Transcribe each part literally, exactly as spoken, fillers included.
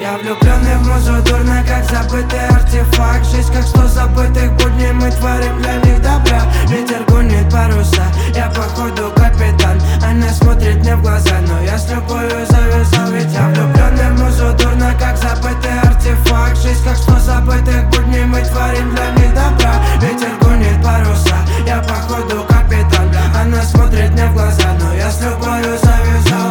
Я влюбленный в музу, дурно, как забытый артефакт. Жизнь как сто забытых будней, мы творим для них добра. Ветер гонит паруса, я походу капитан. Она смотрит мне в глаза, но я с любовью завязал. Ведь я влюбленный в музу, дурно, как забытый артефакт. Жизнь как сто забытых будней, мы творим для них добра. Ветер гонит паруса, я походу капитан. Она смотрит мне в глаза, но я с любовью завязал.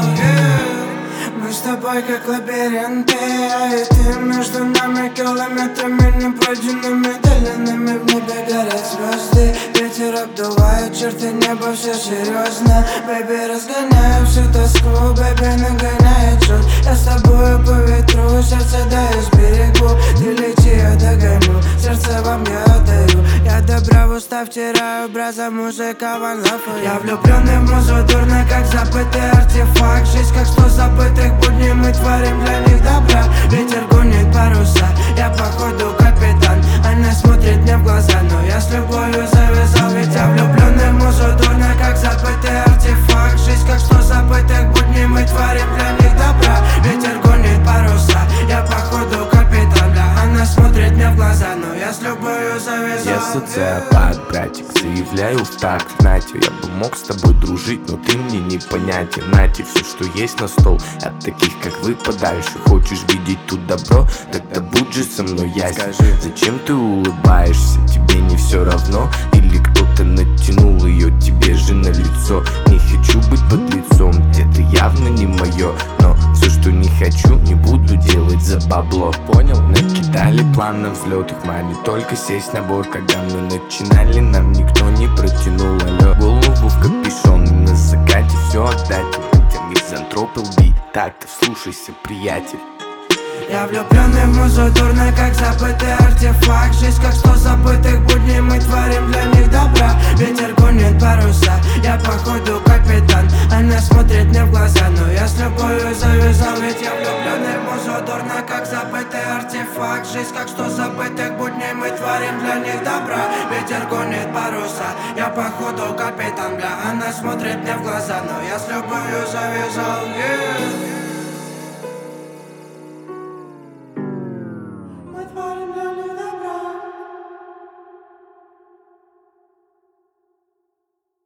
Мы с тобой как лабиринты, а и ты между нами километрами непройденными долинами. В небе горят звезды, ветер обдувает черты неба, все серьезно. Бэйби, разгоняю всю тоску, бэйби, нагоняет жуть. Я с тобою по ветру, сердце даю сберегу. Ты лети, я догоню, сердце вам я отдаю. Я добра в уста втираю, браза, музыка, ван лав. Я влюбленный в музу, дурно, как забытый артефакт. Жизнь как сто забытых будней, мы творим для них добра. Ветер гонит паруса, я походу капитан. Она смотрит мне в глаза, но я с любовью завязал. Ведь я влюбленный в музу, дурно, как забытый артефакт. Жизнь как сто забытых будней, мы творим для них добра. Ветер гонит паруса, я походу капитан. Она смотрит мне в глаза, но я с любовью завязал. Я социопат, братик, заявляю в такт. Нате, я бы мог с тобой дружить, но ты мне непонятен. Нате, все, что есть на стол, от таких, как вы, подальше. Хочешь видеть тут добро, тогда будь же со мной ясен. Скажи, зачем ты улыбаешься, тебе не все равно? Или кто-то натянул ее тебе же на лицо? Не хочу быть под лицом, это явно не мое. Но все, что не хочу, не буду делать за бабло. Понял? Накидали план на взлет, их маме только сесть на борт. Когда мы начинали, нам никто не протянул. Алло, голову в капюшон, и на закате все отдать людям. Мизантроп лби, так-то вслушайся, приятель. Я влюбленный в музу, дурно, как забытый артефакт. Жизнь как сто забытых будней, мы творим для них добра. Ветер гонит паруса, я походу капитан. Она смотрит мне в глаза, но я с любовью завязал. Ведь я влюбленный в музу, дурно, как забытый артефакт. Жизнь как сто забытых будней, мы творим для них добра. Ветер гонит паруса, я походу капитан. Бля, она смотрит мне в глаза, но я с любовью завязал. Yeah.